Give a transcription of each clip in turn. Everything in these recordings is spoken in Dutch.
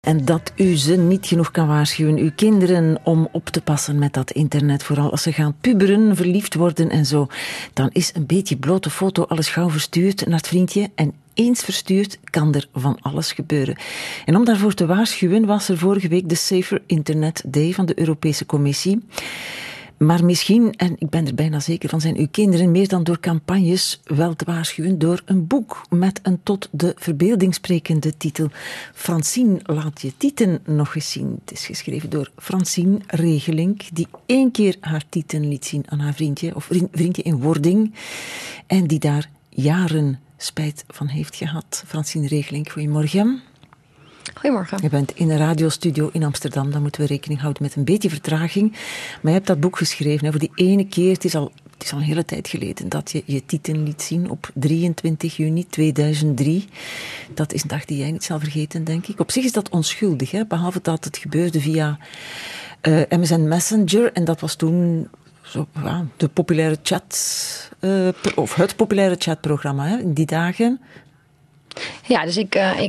En dat u ze niet genoeg kan waarschuwen, uw kinderen, om op te passen met dat internet. Vooral als ze gaan puberen, verliefd worden en zo. Dan is een beetje blote foto alles gauw verstuurd naar het vriendje. En eens verstuurd kan er van alles gebeuren. En om daarvoor te waarschuwen was er vorige week de Safer Internet Day van de Europese Commissie. Maar misschien, en ik ben er bijna zeker van, zijn uw kinderen meer dan door campagnes wel te waarschuwen door een boek met een tot de verbeelding sprekende titel. Francine, laat je tieten nog eens zien. Het is geschreven door Francine Regelink, die 1 keer haar tieten liet zien aan haar vriendje, of vriendje in wording, en die daar jaren spijt van heeft gehad. Francine Regelink, goedemorgen. Goedemorgen. Je bent in een radiostudio in Amsterdam, dan moeten we rekening houden met een beetje vertraging. Maar je hebt dat boek geschreven voor die ene keer. Het is al een hele tijd geleden dat je je titel liet zien op 23 juni 2003. Dat is een dag die jij niet zal vergeten, denk ik. Op zich is dat onschuldig, hè? Behalve dat het gebeurde via MSN Messenger. En dat was toen de populaire chat, of het populaire chatprogramma, hè, in die dagen. Ja, dus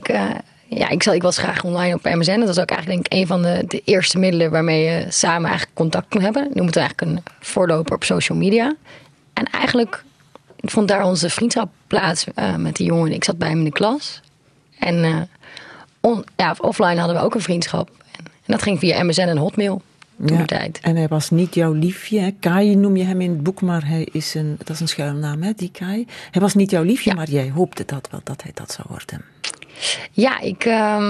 ik was graag online op MSN. Dat was ook eigenlijk denk ik een van de eerste middelen waarmee je samen eigenlijk contact kon hebben. Noem het eigenlijk een voorloper op social media. En eigenlijk vond daar onze vriendschap plaats met die jongen. Ik zat bij hem in de klas. En offline hadden we ook een vriendschap. En dat ging via MSN en Hotmail. Ja, tijd. En hij was niet jouw liefje. Hè? Kai noem je hem in het boek, maar dat is een schuilnaam, hè, die Kai. Hij was niet jouw liefje, ja. Maar jij hoopte dat wel, dat hij dat zou worden. Ja, ik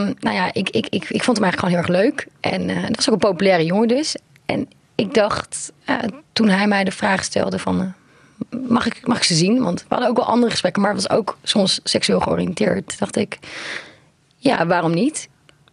vond hem eigenlijk gewoon heel erg leuk. En het was ook een populaire jongen dus. En ik dacht, toen hij mij de vraag stelde van... Mag ik ze zien? Want we hadden ook wel andere gesprekken, maar het was ook soms seksueel georiënteerd. Dacht ik, ja, waarom niet?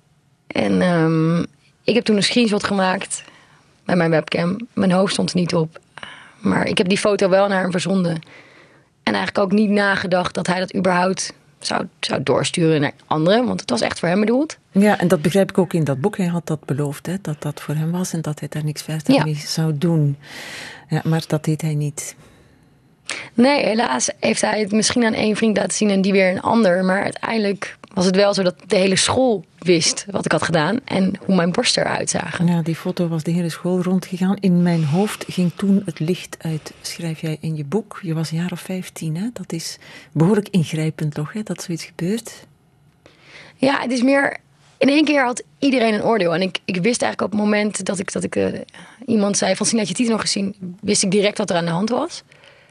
En ik heb toen een screenshot gemaakt bij mijn webcam. Mijn hoofd stond er niet op. Maar ik heb die foto wel naar hem verzonden. En eigenlijk ook niet nagedacht dat hij dat überhaupt zou doorsturen naar anderen. Want het was echt voor hem bedoeld. Ja, en dat begrijp ik ook in dat boek. Hij had dat beloofd, hè, dat dat voor hem was en dat hij daar niks verder mee zou doen. Ja, maar dat deed hij niet. Nee, helaas heeft hij het misschien aan 1 vriend laten zien en die weer een ander. Maar uiteindelijk was het wel zo dat de hele school wist wat ik had gedaan en hoe mijn borsten eruit zagen. Ja, die foto was de hele school rondgegaan. In mijn hoofd ging toen het licht uit, schrijf jij in je boek. Je was een jaar of 15, hè? Dat is behoorlijk ingrijpend toch, hè, dat zoiets gebeurt? Ja, het is meer... In 1 keer had iedereen een oordeel. En ik wist eigenlijk op het moment dat ik iemand zei van, had je titel nog gezien? Wist ik direct wat er aan de hand was.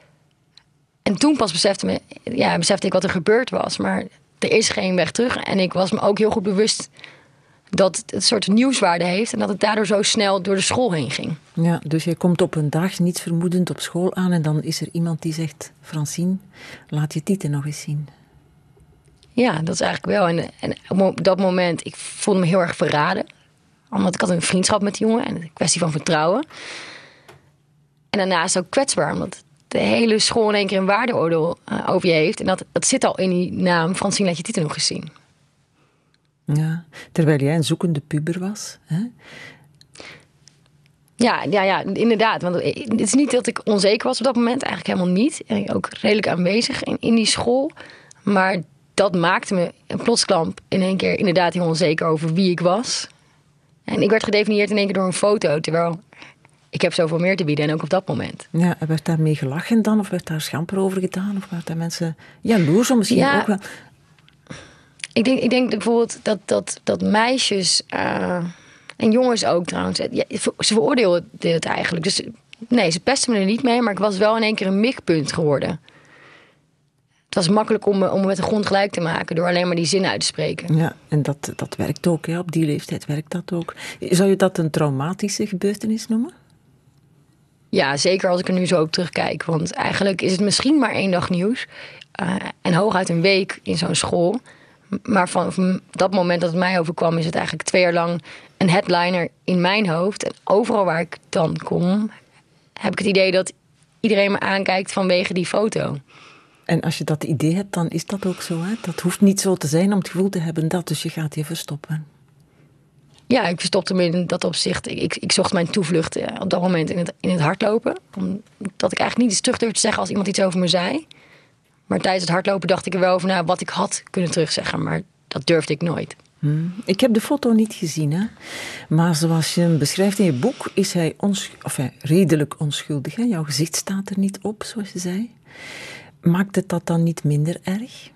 En toen pas besefte ik wat er gebeurd was. Maar er is geen weg terug. En ik was me ook heel goed bewust dat het een soort nieuwswaarde heeft. En dat het daardoor zo snel door de school heen ging. Ja, dus jij komt op een dag niets vermoedend op school aan. En dan is er iemand die zegt, Francine, laat je titel nog eens zien. Ja, dat is eigenlijk wel. En op dat moment, ik voelde me heel erg verraden. Omdat ik had een vriendschap met die jongen. En een kwestie van vertrouwen. En daarnaast ook kwetsbaar. Omdat de hele school in 1 keer een waardeoordeel over je heeft. En dat zit al in die naam. Francine, laat je titel nog eens zien. Ja, terwijl jij een zoekende puber was. Hè? Ja, inderdaad. Want het is niet dat ik onzeker was op dat moment. Eigenlijk helemaal niet. En ook redelijk aanwezig in die school. Maar dat maakte me een plotsklamp in 1 keer inderdaad heel onzeker over wie ik was. En ik werd gedefinieerd in 1 keer door een foto. Terwijl ik heb zoveel meer te bieden en ook op dat moment. Ja, werd daarmee gelachen dan? Of werd daar schamper over gedaan? Of werd daar mensen jaloers om misschien ook wel? Ik denk bijvoorbeeld dat meisjes en jongens ook trouwens, ze veroordeelden het eigenlijk. Dus nee, ze pesten me er niet mee, maar ik was wel in 1 keer een mikpunt geworden. Het was makkelijk om me met de grond gelijk te maken door alleen maar die zin uit te spreken. Ja, en dat werkt ook, hè? Op die leeftijd werkt dat ook. Zou je dat een traumatische gebeurtenis noemen? Ja, zeker als ik er nu zo op terugkijk. Want eigenlijk is het misschien maar 1 dag nieuws. En hooguit een week in zo'n school. Maar van dat moment dat het mij overkwam, is het eigenlijk 2 jaar lang een headliner in mijn hoofd. En overal waar ik dan kom, heb ik het idee dat iedereen me aankijkt vanwege die foto. En als je dat idee hebt, dan is dat ook zo, hè? Dat hoeft niet zo te zijn om het gevoel te hebben dat, dus je gaat je verstoppen. Ja, ik verstopte me in dat opzicht. Ik zocht mijn toevlucht op dat moment in het hardlopen. Omdat ik eigenlijk niet iets terug durfde te zeggen als iemand iets over me zei. Maar tijdens het hardlopen dacht ik er wel over na wat ik had kunnen terugzeggen. Maar dat durfde ik nooit. Ik heb de foto niet gezien, hè? Maar zoals je hem beschrijft in je boek, is hij redelijk onschuldig. Hè? Jouw gezicht staat er niet op, zoals je zei. Maakt het dat dan niet minder erg?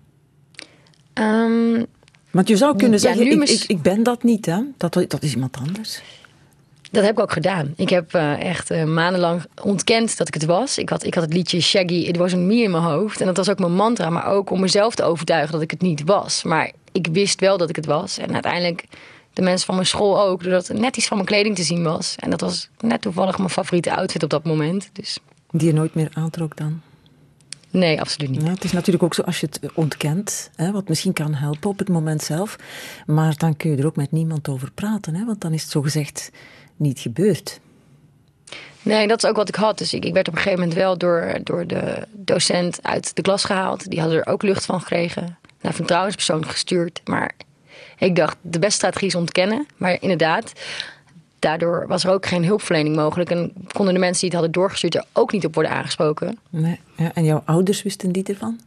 Want je zou kunnen zeggen, ik ben dat niet, hè? Dat is iemand anders. Dat heb ik ook gedaan. Ik heb echt maandenlang ontkend dat ik het was. Ik had het liedje Shaggy, It Wasn't Me in mijn hoofd. En dat was ook mijn mantra, maar ook om mezelf te overtuigen dat ik het niet was. Maar ik wist wel dat ik het was. En uiteindelijk de mensen van mijn school ook, doordat er net iets van mijn kleding te zien was. En dat was net toevallig mijn favoriete outfit op dat moment. Dus. Die je nooit meer aantrok dan? Nee, absoluut niet. Ja, het is natuurlijk ook zo als je het ontkent, hè, wat misschien kan helpen op het moment zelf. Maar dan kun je er ook met niemand over praten, hè, want dan is het zogezegd niet gebeurd. Nee, dat is ook wat ik had. Dus ik werd op een gegeven moment wel door de docent uit de klas gehaald. Die hadden er ook lucht van gekregen. Naar een vertrouwenspersoon gestuurd. Maar ik dacht, de beste strategie is ontkennen. Maar inderdaad, daardoor was er ook geen hulpverlening mogelijk. En konden de mensen die het hadden doorgestuurd er ook niet op worden aangesproken. Nee. Ja, en jouw ouders wisten die ervan?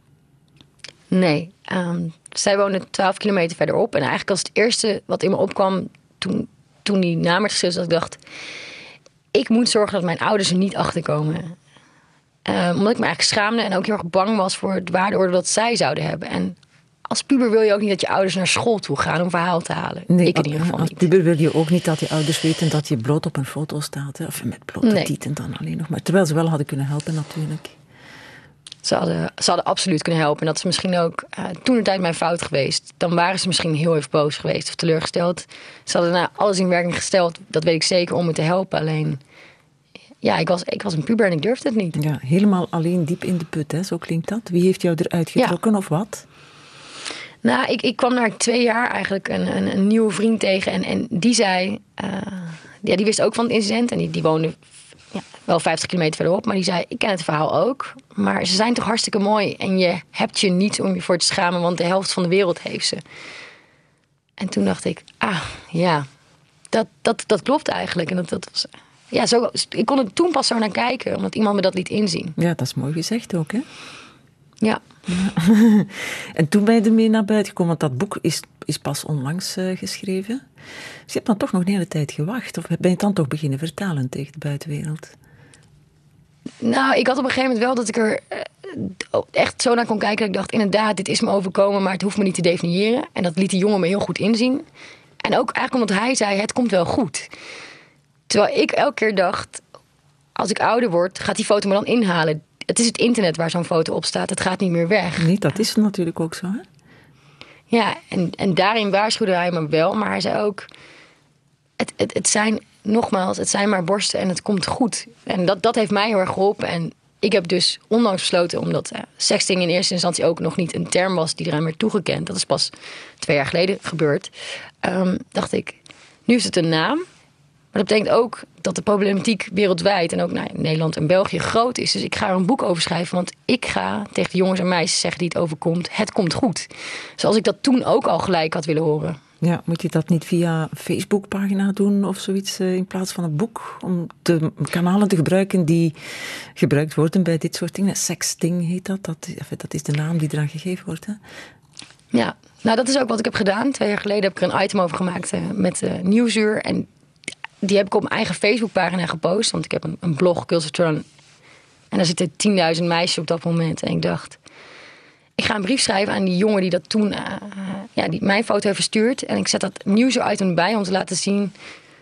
Nee. Zij woonden 12 kilometer verderop. En eigenlijk was het eerste wat in me opkwam toen die naam werd geschreven, dat ik dacht, ik moet zorgen dat mijn ouders er niet achter komen. Omdat ik me eigenlijk schaamde en ook heel erg bang was voor het waardeoordeel dat zij zouden hebben. En als puber wil je ook niet dat je ouders naar school toe gaan om verhaal te halen. Nee, ik in ieder geval als niet. puber wil je ook niet dat je ouders weten dat je bloot op een foto staat. Hè? Of met blote tieten dan alleen nog maar. Terwijl ze wel hadden kunnen helpen natuurlijk. Ze hadden absoluut kunnen helpen. En dat is misschien ook toentertijd mijn fout geweest. Dan waren ze misschien heel even boos geweest of teleurgesteld. Ze hadden alles in werking gesteld, dat weet ik zeker, om me te helpen. Alleen, ja, ik was een puber en ik durfde het niet. Ja, helemaal alleen diep in de put, hè? Zo klinkt dat. Wie heeft jou eruit getrokken of wat? Nou, ik kwam na 2 jaar eigenlijk een nieuwe vriend tegen. En die zei, die wist ook van het incident. En die woonde wel 50 kilometer verderop. Maar die zei, ik ken het verhaal ook. Maar ze zijn toch hartstikke mooi. En je hebt je niet om je voor te schamen. Want de helft van de wereld heeft ze. En toen dacht ik, dat klopt eigenlijk. En dat was, ik kon er toen pas zo naar kijken. Omdat iemand me dat liet inzien. Ja, dat is mooi gezegd ook, hè? Ja. En toen ben je ermee naar buiten gekomen, want dat boek is pas onlangs geschreven. Dus je hebt dan toch nog een hele tijd gewacht. Of ben je het dan toch beginnen vertalen tegen de buitenwereld? Nou, ik had op een gegeven moment wel dat ik er echt zo naar kon kijken. Dat ik dacht, inderdaad, dit is me overkomen, maar het hoeft me niet te definiëren. En dat liet die jongen me heel goed inzien. En ook eigenlijk omdat hij zei, het komt wel goed. Terwijl ik elke keer dacht, als ik ouder word, gaat die foto me dan inhalen. Het is het internet waar zo'n foto op staat. Het gaat niet meer weg. Nee, dat is natuurlijk ook zo, hè? Ja, en daarin waarschuwde hij me wel. Maar hij zei ook, het zijn maar borsten en het komt goed. En dat heeft mij heel erg geholpen. En ik heb dus onlangs besloten, omdat sexting in eerste instantie ook nog niet een term was die eraan werd toegekend. Dat is pas 2 jaar geleden gebeurd. Dacht ik, nu is het een naam. Maar dat betekent ook dat de problematiek wereldwijd en ook in Nederland en België groot is. Dus ik ga er een boek over schrijven. Want ik ga tegen de jongens en meisjes zeggen die het overkomt, het komt goed. Zoals ik dat toen ook al gelijk had willen horen. Ja, moet je dat niet via een Facebookpagina doen of zoiets in plaats van een boek? Om de kanalen te gebruiken die gebruikt worden bij dit soort dingen. Sexting heet dat. Dat is de naam die eraan gegeven wordt, hè? Ja, nou dat is ook wat ik heb gedaan. 2 jaar geleden heb ik er een item over gemaakt met Nieuwsuur. En die heb ik op mijn eigen Facebookpagina gepost. Want ik heb een blog, Girls of Turn. En daar zitten 10.000 meisjes op dat moment. En ik dacht, ik ga een brief schrijven aan die jongen die dat toen die mijn foto heeft verstuurd. En ik zet dat Nieuwsuur-item bij om te laten zien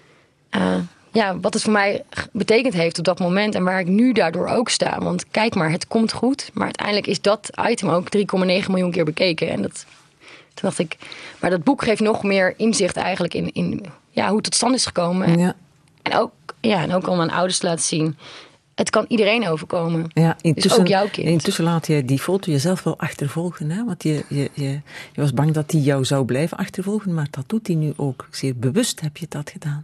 wat het voor mij betekend heeft op dat moment. En waar ik nu daardoor ook sta. Want kijk maar, het komt goed. Maar uiteindelijk is dat item ook 3,9 miljoen keer bekeken. En toen dacht ik, maar dat boek geeft nog meer inzicht eigenlijk in hoe het tot stand is gekomen. Ja. En ook om aan ouders te laten zien, het kan iedereen overkomen. Ja, dus ook jouw kind. Intussen laat je die foto jezelf wel achtervolgen. Hè? Want je was bang dat die jou zou blijven achtervolgen. Maar dat doet hij nu ook. Zeer bewust heb je dat gedaan.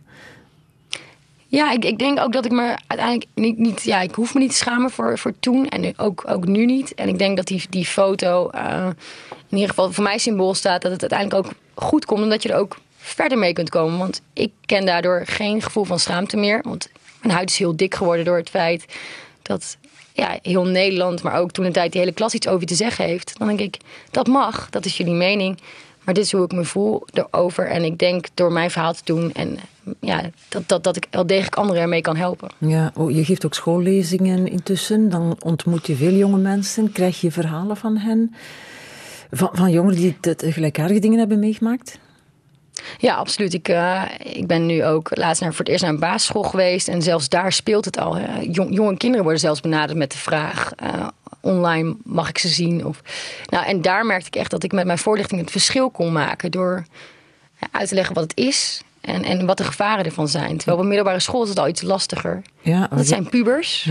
Ja, ik denk ook dat ik me uiteindelijk niet ik hoef me niet te schamen voor toen. En ook nu niet. En ik denk dat die foto in ieder geval voor mij symbool staat. Dat het uiteindelijk ook goed komt. Omdat je er ook verder mee kunt komen. Want ik ken daardoor geen gevoel van schaamte meer. Want mijn huid is heel dik geworden door het feit dat heel Nederland, maar ook toen een tijd die hele klas iets over je te zeggen heeft. Dan denk ik, dat mag, dat is jullie mening. Maar dit is hoe ik me voel erover. En ik denk door mijn verhaal te doen en dat ik wel degelijk anderen ermee kan helpen. Ja, je geeft ook schoollezingen intussen. Dan ontmoet je veel jonge mensen. Krijg je verhalen van hen? Van jongeren die gelijkaardige dingen hebben meegemaakt? Ja, absoluut. Ik ben nu ook laatst voor het eerst naar een basisschool geweest. En zelfs daar speelt het al. Hè. Jonge kinderen worden zelfs benaderd met de vraag... online mag ik ze zien? En daar merkte ik echt dat ik met mijn voorlichting het verschil kon maken... door uit te leggen wat het is en wat de gevaren ervan zijn. Terwijl op een middelbare school is het al iets lastiger. Ja, dat zijn pubers.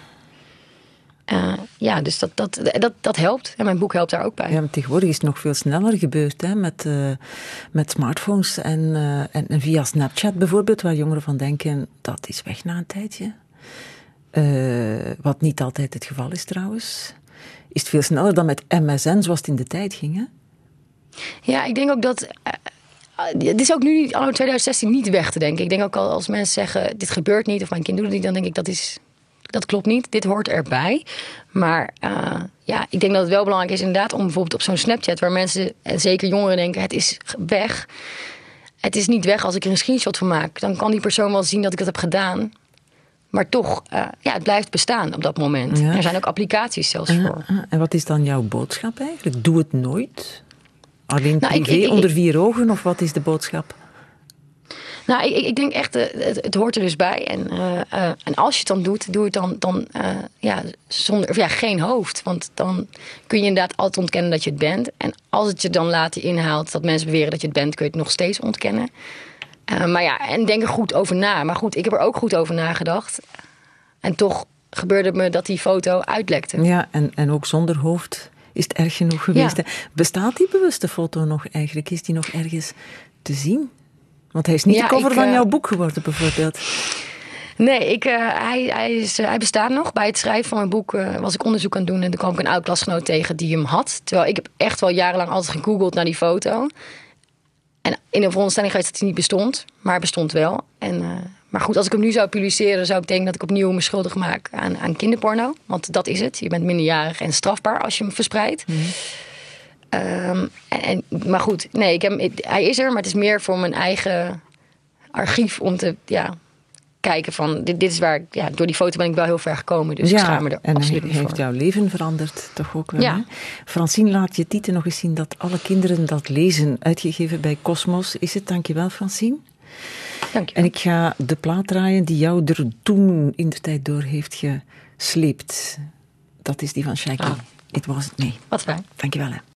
Ja. Dus dat helpt. En mijn boek helpt daar ook bij. Ja, maar tegenwoordig is het nog veel sneller gebeurd. Hè? Met smartphones en via Snapchat bijvoorbeeld, waar jongeren van denken, dat is weg na een tijdje. Wat niet altijd het geval is trouwens. Is het veel sneller dan met MSN, zoals het in de tijd ging, hè? Ja, ik denk ook dat... het is ook nu, anno 2016, niet weg te denken. Ik denk ook al als mensen zeggen, dit gebeurt niet... of mijn kind doet het niet, dan denk ik, dat klopt niet. Dit hoort erbij. Maar ik denk dat het wel belangrijk is inderdaad... om bijvoorbeeld op zo'n Snapchat... waar mensen, en zeker jongeren, denken, het is weg. Het is niet weg als ik er een screenshot van maak. Dan kan die persoon wel zien dat ik dat heb gedaan... Maar toch, het blijft bestaan op dat moment. Ja. Er zijn ook applicaties zelfs voor. En wat is dan jouw boodschap eigenlijk? Doe het nooit? Alleen privé onder 4 ogen? Of wat is de boodschap? Nou, ik denk echt, het hoort er dus bij. En als je het dan doet, doe het dan zonder geen hoofd. Want dan kun je inderdaad altijd ontkennen dat je het bent. En als het je dan later inhaalt dat mensen beweren dat je het bent... kun je het nog steeds ontkennen. En denk er goed over na. Maar goed, ik heb er ook goed over nagedacht. En toch gebeurde het me dat die foto uitlekte. Ja, en ook zonder hoofd is het erg genoeg geweest. Ja. Bestaat die bewuste foto nog eigenlijk? Is die nog ergens te zien? Want hij is niet de cover van jouw boek geworden bijvoorbeeld. Nee, hij bestaat nog. Bij het schrijven van mijn boek was ik onderzoek aan het doen... en toen kwam ik een oud klasgenoot tegen die hem had. Terwijl ik heb echt wel jarenlang altijd gegoogeld naar die foto... En in de veronderstelling geweest dat hij niet bestond. Maar hij bestond wel. Maar goed, als ik hem nu zou publiceren... zou ik denken dat ik opnieuw me schuldig maak aan kinderporno. Want dat is het. Je bent minderjarig en strafbaar als je hem verspreidt. Maar goed, nee, hij is er. Maar het is meer voor mijn eigen archief om te kijken van... Dit is waar door die foto ben ik wel heel ver gekomen. Dus ik schaam me er absoluut niet voor. En heeft jouw leven veranderd toch ook wel. Ja. Hè? Francine, laat je titel nog eens zien dat alle kinderen dat lezen. Uitgegeven bij Cosmos is het. Dankjewel, Francine. Dankjewel. En ik ga de plaat draaien die jou er toen in de tijd door heeft gesleept. Dat is die van Shaky. It wasn't me. Wat fijn. Dankjewel. Hè.